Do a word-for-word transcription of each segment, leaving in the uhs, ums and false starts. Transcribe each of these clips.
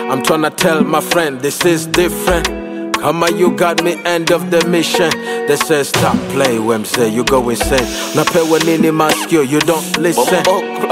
I'm tryna tell my friend this is different. Come on, you got me, end of the mission. They say stop play, when say you go insane. Na pewa nini maskio, you don't listen.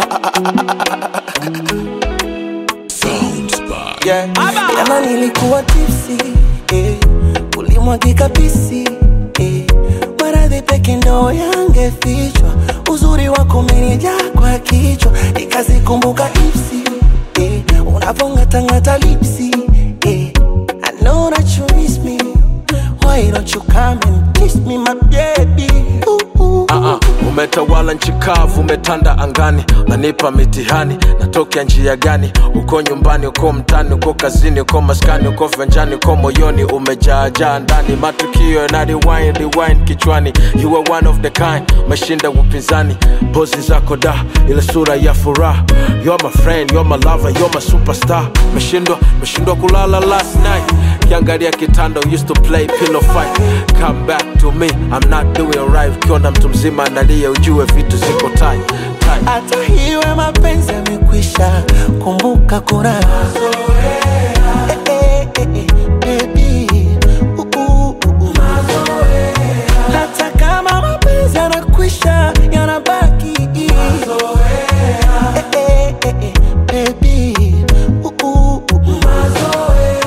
Soundspot. Yeah. Jana nilikuwa tipsy, eh. Ulimwagika pisi, eh. Maradhi peke ndo yangefichwa. Uzuri wako umenijaa kwa kichwa. Nikazikumbuka ipsi, eh. Unavongatangata lipsi, eh. I know that you miss me. Why don't you come and kiss me, my baby? Ooh, ooh. Uh-uh. Umetawala nchi kavu, umetanda angani. Unanipa mitihani, natokea njia gani? Uko nyumbani, uko mtani, uko kazini, uko maskani, uko venjani, uko moyoni, umejaa jaa ndani. Matukio na rewind, rewind kichwani. You are one of the kind, umeshinda upinzani. Pozi zako da, ile sura ya furaha. You're my friend, you're my lover, you're my superstar. Meshindwa, meshindwa kulala last night. Kiangalia kitando, used to play pillow fight. Come back to me, I'm not doing right. Kiona mtu mzima analia, ujue vitu ziko tight, tight. Hata hiwe mapenzi yamekwisha, kumbuka kuna mazoea. Eh, eh, eh, baby. Uh, uh, uh, uh. Mazoea. Hata kama mapenzi yanakwisha, yanabaki mazoea. Eh, eh, eh, eh, baby. Uh, uh, uh, uh. Mazoea.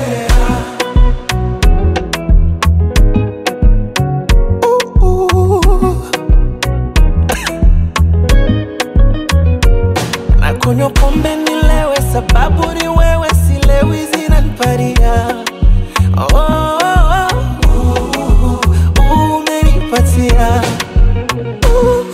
Kunywa pombe nilewe, sababu ni wewe, silewi zinaniparia. Oh, oh, oh, uh, umenipatia. Uh,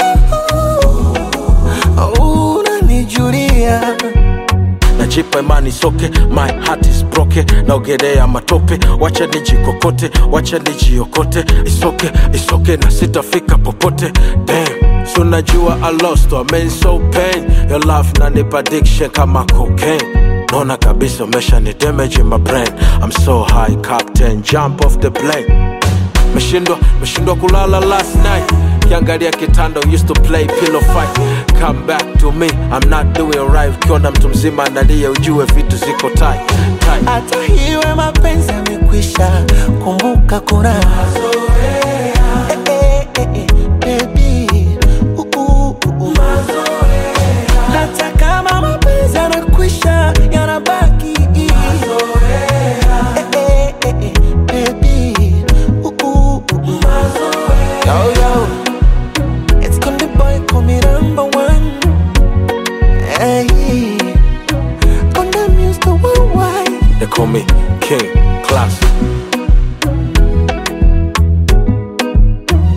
uh, uh, unanijulia. Najipa imani soke, my heart is broken. Naogelea matope, wacha nijikokote, wacha nijiokote. It's okay, it's okay, na sitafika popote. Damn. So najua I lost, I mean so pain. Your love nanipa addiction kama cocaine. Nona kabisa umesha ni damage in my brain. I'm so high, captain, jump off the plane. Meshindwa, meshindwa kulala last night. Kiangalia kitando, used to play pillow fight. Come back to me, I'm not doing right. Kiona mtu mzima analia, ujue vitu ziko tight, tight. Hata hiwe mapenzi yamekwisha, kumbuka kuna mazoea. Eh, eh, eh, eh, baby. Uh, uh, uh, uh. Mazoea. Hata kama mapenzi yanakwisha, yanabaki mazoea. Eh, eh, eh, eh, baby. Uh, uh, uh, uh. Mazoea. Yo, yo. It's Konde Boy, call me number one. Hey. Konde Muse the worldwide. They call me King Class.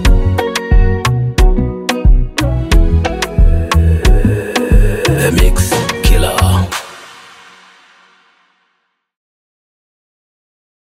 The Mix.